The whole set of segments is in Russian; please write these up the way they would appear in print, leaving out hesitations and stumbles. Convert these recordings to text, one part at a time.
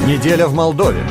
Неделя в Молдове.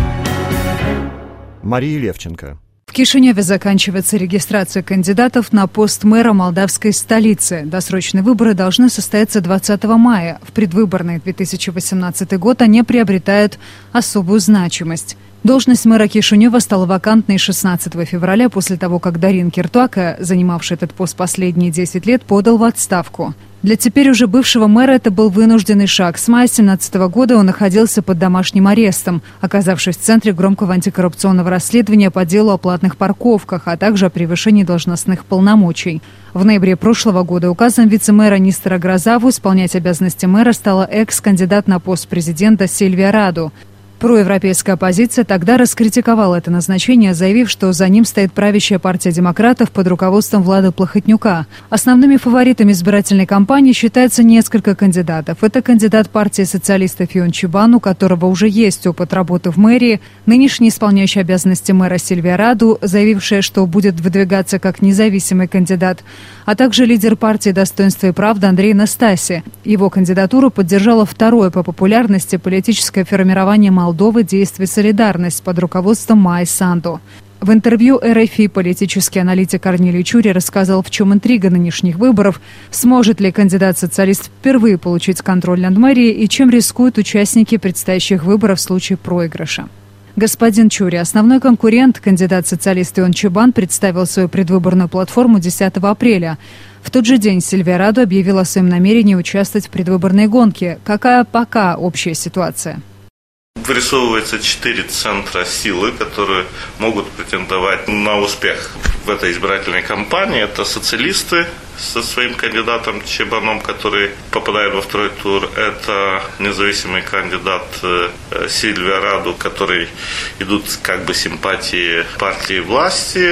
Мария Левченко. В Кишиневе заканчивается регистрация кандидатов на пост мэра молдавской столицы. Досрочные выборы должны состояться 20 мая. В предвыборный 2018 год они приобретают особую значимость. Должность мэра Кишинева стала вакантной 16 февраля после того, как Дарин Кертуака, занимавший этот пост последние 10 лет, подал в отставку. Для теперь уже бывшего мэра это был вынужденный шаг. С мая 2017 года он находился под домашним арестом, оказавшись в центре громкого антикоррупционного расследования по делу о платных парковках, а также о превышении должностных полномочий. В ноябре прошлого года указом вице-мэра Нистера Грозаву исполнять обязанности мэра стала экс-кандидат на пост президента Сильвия Раду. Проевропейская оппозиция тогда раскритиковала это назначение, заявив, что за ним стоит правящая партия демократов под руководством Влада Плохотнюка. Основными фаворитами избирательной кампании считаются несколько кандидатов. Это кандидат партии социалистов Ион Чибан, у которого уже есть опыт работы в мэрии, нынешний исполняющий обязанности мэра Сильвия Раду, заявившая, что будет выдвигаться как независимый кандидат, а также лидер партии «Достоинство и правда» Андрей Настаси. Его кандидатуру поддержало второе по популярности политическое формирование Молдовы «Действие Солидарность» под руководством Майи Санду. В интервью РФИ политический аналитик Корнелий Чури рассказал, в чем интрига нынешних выборов, сможет ли кандидат-социалист впервые получить контроль над мэрией и чем рискуют участники предстоящих выборов в случае проигрыша. Господин Чури, основной конкурент, кандидат-социалист Ион Чибан, представил свою предвыборную платформу 10 апреля. В тот же день Сильвия Раду объявила о своем намерении участвовать в предвыборной гонке. Какая пока общая ситуация? Вырисовывается 4 центра силы, которые могут претендовать на успех в этой избирательной кампании. Это социалисты со своим кандидатом Чибаном, который попадает во второй тур. Это независимый кандидат Сильвия Раду, который идут как бы симпатии партии власти.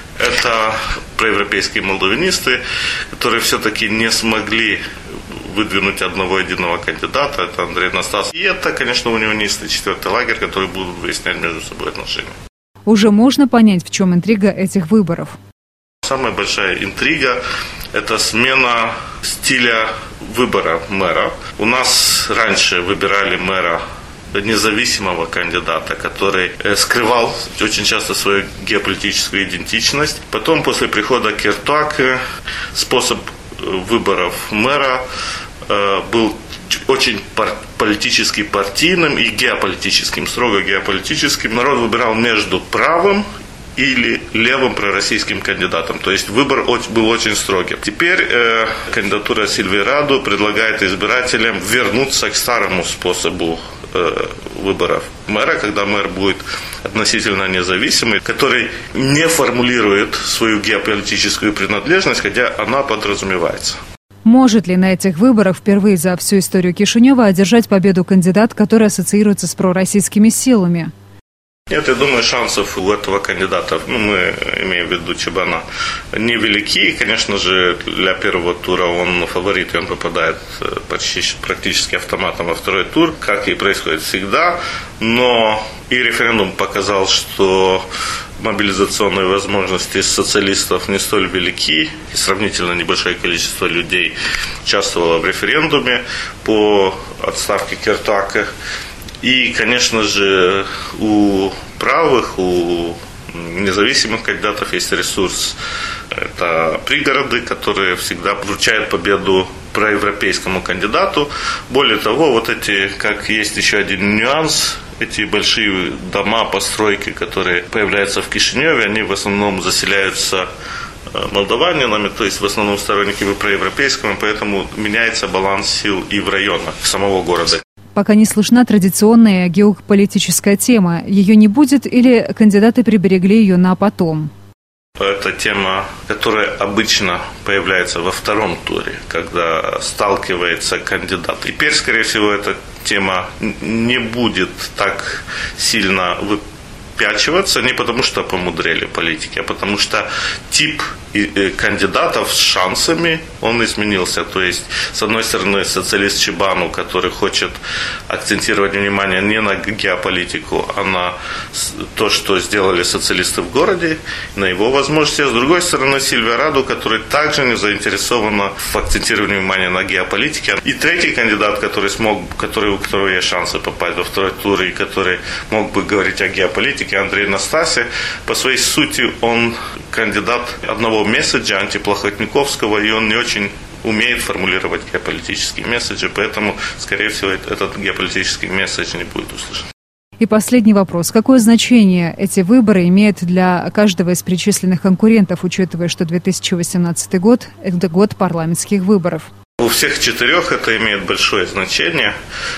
Это проевропейские молдавинисты, которые все-таки не смогли выдвинуть одного единого кандидата, это Андрей Настас. И это, конечно, унионисты, четвертый лагерь, которые будут выяснять между собой отношения. Уже можно понять, в чем интрига этих выборов? Самая большая интрига – это смена стиля выбора мэра. У нас раньше выбирали мэра независимого кандидата, который скрывал очень часто свою геополитическую идентичность. Потом, после прихода Кертуаки, способ выборов мэра был очень политически партийным и геополитическим, строго геополитическим. Народ выбирал между правым или левым пророссийским кандидатом. То есть выбор был очень строгий. Теперь кандидатура Сильвии Раду предлагает избирателям вернуться к старому способу выборов мэра, когда мэр будет относительно независимый, который не формулирует свою геополитическую принадлежность, хотя она подразумевается. Может ли на этих выборах впервые за всю историю Кишинева одержать победу кандидат, который ассоциируется с пророссийскими силами? Нет, я думаю, шансов у этого кандидата, мы имеем в виду Чибана, невелики. Конечно же, для первого тура он фаворит, и он попадает практически автоматом во второй тур, как и происходит всегда. Но и референдум показал, что мобилизационные возможности социалистов не столь велики, и сравнительно небольшое количество людей участвовало в референдуме по отставке Кертуаки. И, конечно же, у правых, у независимых кандидатов есть ресурс. Это пригороды, которые всегда вручают победу проевропейскому кандидату. Более того, вот эти, как есть еще один нюанс, эти большие дома, постройки, которые появляются в Кишиневе, они в основном заселяются молдаванинами, то есть в основном сторонниками проевропейского, поэтому меняется баланс сил и в районах самого города. Пока не слышна традиционная геополитическая тема. Ее не будет или кандидаты приберегли ее на потом? Это тема, которая обычно появляется во втором туре, когда сталкивается кандидат. Теперь, скорее всего, эта тема не будет так сильно выпячиваться не потому, что помудрели политики, а потому что тип кандидатов с шансами, он изменился. То есть, с одной стороны, социалист Чебану, который хочет акцентировать внимание не на геополитику, а на то, что сделали социалисты в городе, на его возможности. А с другой стороны, Сильвия Раду, который также не заинтересована в акцентировании внимания на геополитике. И третий кандидат, у которого есть шансы попасть во второй тур, и который мог бы говорить о геополитике, Андрей Настасьев, по своей сути, он кандидат одного месседжа антиплохотниковского, и он не очень умеет формулировать геополитические месседжи, поэтому, скорее всего, этот геополитический месседж не будет услышан. И последний вопрос. Какое значение эти выборы имеют для каждого из перечисленных конкурентов, учитывая, что 2018 год – это год парламентских выборов? У всех четырех это имеет большое значение.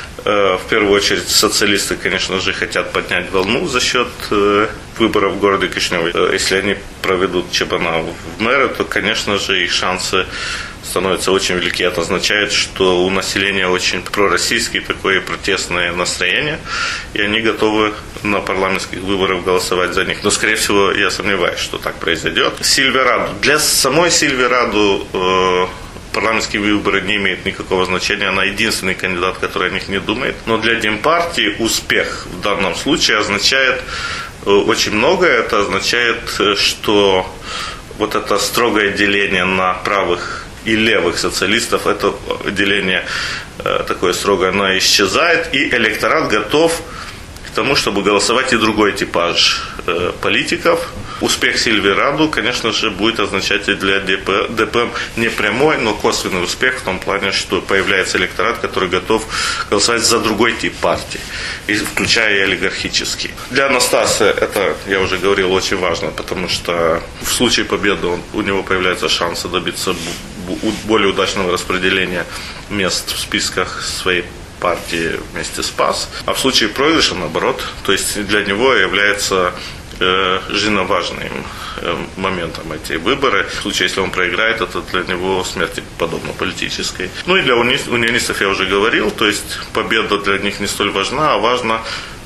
В первую очередь социалисты, конечно же, хотят поднять волну за счет выборов в городе Кишиневе. Если они проведут Чебана в мэры, то, конечно же, их шансы становятся очень велики. Это означает, что у населения очень пророссийские такое протестное настроение, и они готовы на парламентских выборах голосовать за них. Но, скорее всего, я сомневаюсь, что так произойдет. Сильвия Раду. Для самой Сильвии Раду парламентские выборы не имеют никакого значения. Она единственный кандидат, который о них не думает. Но для Демпартии успех в данном случае означает очень многое. Это означает, что вот это строгое деление на правых и левых социалистов, это деление такое строгое, оно исчезает, и электорат готов к тому, чтобы голосовать и другой типаж политиков. Успех Сильвии Раду, конечно же, будет означать и для ДПМ не прямой, но косвенный успех в том плане, что появляется электорат, который готов голосовать за другой тип партии, включая и олигархический. Для Анастасия это, я уже говорил, очень важно, потому что в случае победы у него появляются шансы добиться более удачного распределения мест в списках своей партии вместе с ПАС. А в случае проигрыша, наоборот, то есть для него является жизненно важным моментом эти выборы. В случае, если он проиграет, это для него смерти подобно политической. Ну и для унионистов я уже говорил, то есть победа для них не столь важна, а важно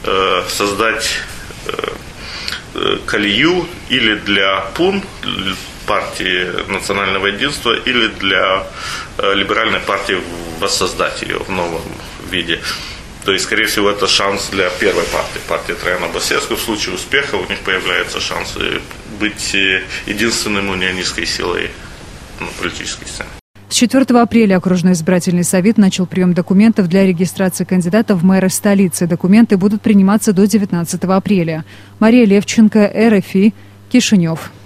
создать колею или для ПУН, партии национального единства, или для либеральной партии воссоздать ее в новом виде. То есть, скорее всего, это шанс для первой партии Траяна Басеску. В случае успеха у них появляются шансы быть единственной унионистской силой на политической сцене. С 4 апреля окружной избирательный совет начал прием документов для регистрации кандидатов в мэры столицы. Документы будут приниматься до 19 апреля. Мария Левченко, РФИ, Кишинев.